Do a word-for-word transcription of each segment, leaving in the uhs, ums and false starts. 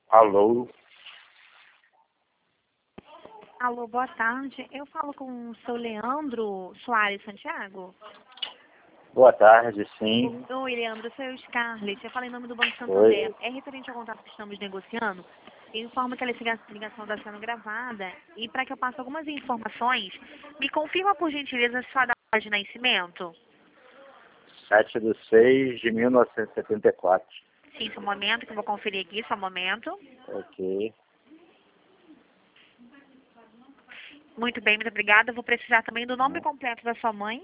Alô? Alô, boa tarde. Eu falo com o seu Leandro Soares Santiago? Boa tarde, sim. Oi, Leandro, eu sou eu, Scarlett. Eu falo em nome do Banco Santander. Oi. É referente ao contrato que estamos negociando. Eu informo que a ligação está sendo gravada. E para que eu passe algumas informações, me confirma, por gentileza, sua data de nascimento. sete de seis de mil novecentos e setenta e quatro. Sim, só um momento, que eu vou conferir aqui, só um momento. Ok. Muito bem, muito obrigada. Eu vou precisar também do nome completo da sua mãe.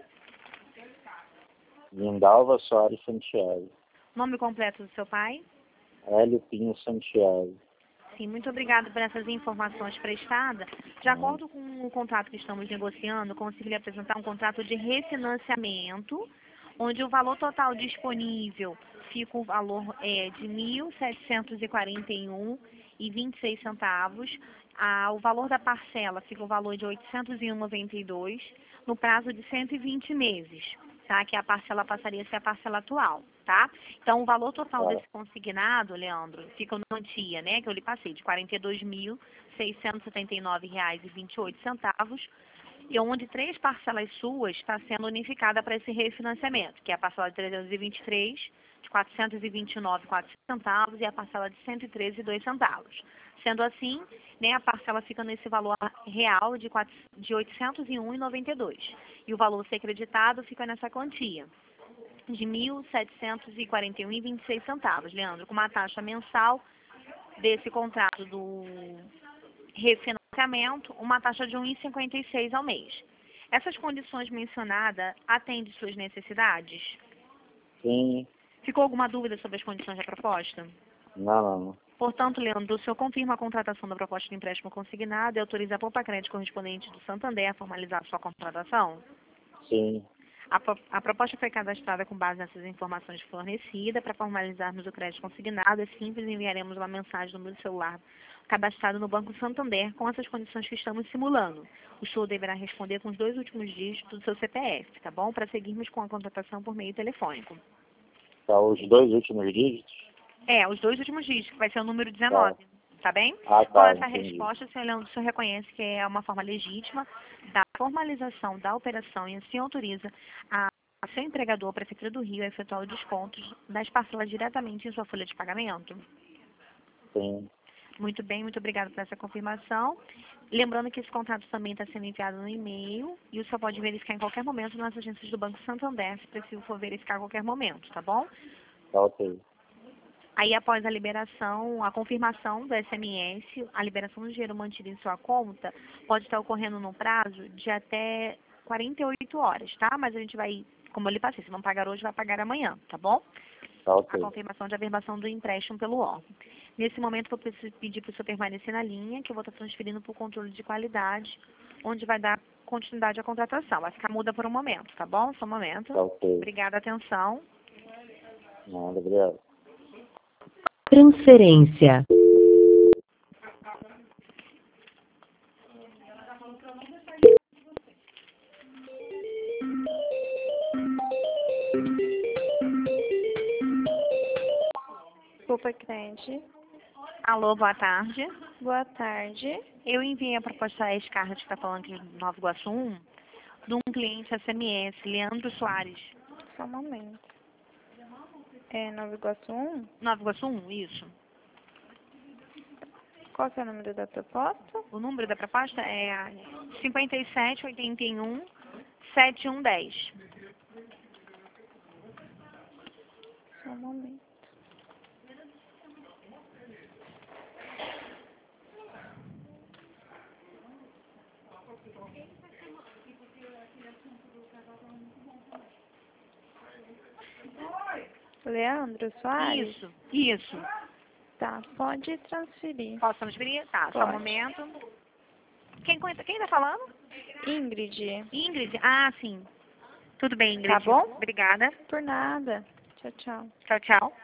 Lindalva Soares Santiago. Nome completo do seu pai. Hélio Pinho Santiago. Sim, muito obrigada por essas informações prestadas. De acordo com o contrato que estamos negociando, consegui apresentar um contrato de refinanciamento, onde o valor total disponível fica o valor é, de mil setecentos e quarenta e um reais e vinte e seis centavos. Ah, o valor da parcela fica o valor de oitocentos e um reais e noventa e dois centavos, no prazo de cento e vinte meses, tá? Que a parcela passaria a ser a parcela atual, tá? Então, o valor total Tá. desse consignado, Leandro, fica no quantia, né, que eu lhe passei, de quarenta e dois mil seiscentos e setenta e nove reais e vinte e oito centavos, e onde três parcelas suas está sendo unificada para esse refinanciamento, que é a parcela de trezentos e vinte e três, de quatrocentos e vinte e nove reais e quatrocentos centavos e a parcela de cento e treze reais e dois centavos. Sendo assim, né, a parcela fica nesse valor real de, quatro, de oitocentos e um reais e noventa e dois centavos. E o valor a ser creditado fica nessa quantia de mil setecentos e quarenta e um reais e vinte e seis centavos, Leandro, com uma taxa mensal desse contrato do refinanciamento, uma taxa de um real e cinquenta e seis ao mês. Essas condições mencionadas atendem suas necessidades? Sim. Ficou alguma dúvida sobre as condições da proposta? Não, não, não. Portanto, Leandro, o senhor confirma a contratação da proposta de empréstimo consignado e autoriza a poupa crédito correspondente do Santander a formalizar a sua contratação? Sim. A, pro, a proposta foi cadastrada com base nessas informações fornecidas. Para formalizarmos o crédito consignado, é simples, enviaremos uma mensagem no número de celular cadastrado no Banco Santander com essas condições que estamos simulando. O senhor deverá responder com os dois últimos dígitos do seu C P F, tá bom? Para seguirmos com a contratação por meio telefônico. Tá, os dois últimos dígitos? É, os dois últimos dígitos, que vai ser o número Tá. dezenove. Tá bem? Ah, Com tá, essa entendi. resposta, o senhor Leandro, o senhor reconhece que é uma forma legítima da formalização da operação e assim autoriza a seu empregador, a Prefeitura do Rio, a efetuar o desconto das parcelas diretamente em sua folha de pagamento? Sim. Muito bem, muito obrigada por essa confirmação. Lembrando que esse contrato também está sendo enviado no e-mail e o senhor pode verificar em qualquer momento nas agências do Banco Santander, se preciso for verificar a qualquer momento, tá bom? Tá, ok. Aí, após a liberação, a confirmação do S M S, a liberação do dinheiro mantido em sua conta pode estar ocorrendo no prazo de até quarenta e oito horas, tá? Mas a gente vai, como eu lhe passei, se não pagar hoje, vai pagar amanhã, tá bom? Tá, A ok. confirmação de averbação do empréstimo pelo órgão. Nesse momento, vou pedir para o senhor permanecer na linha, que eu vou estar transferindo para o controle de qualidade, onde vai dar continuidade à contratação. Vai ficar muda por um momento, tá bom? Só um momento. Tá, ok. Obrigada, atenção. Nada, obrigado. Transferência. Poupa Crédito. Alô, boa tarde. Boa tarde. Eu enviei a proposta a Scarlett, que está falando aqui de Nova Iguaçu um, de um cliente S M S, Leandro Soares. Só um momento. É Nova Iguaçu um? Nova Iguaçu um, isso. Qual que é o número da proposta? O número da proposta é cinquenta e sete, oitenta e um, setenta e um, dez. Só um momento. Leandro Soares? Isso, isso. Tá, pode transferir. Posso transferir? Tá, só um Pode. momento. Quem quem tá falando? Ingrid. Ingrid? Ah, sim. Tudo bem, Ingrid. Tá bom? Obrigada. Por nada. Tchau, tchau. Tchau, tchau.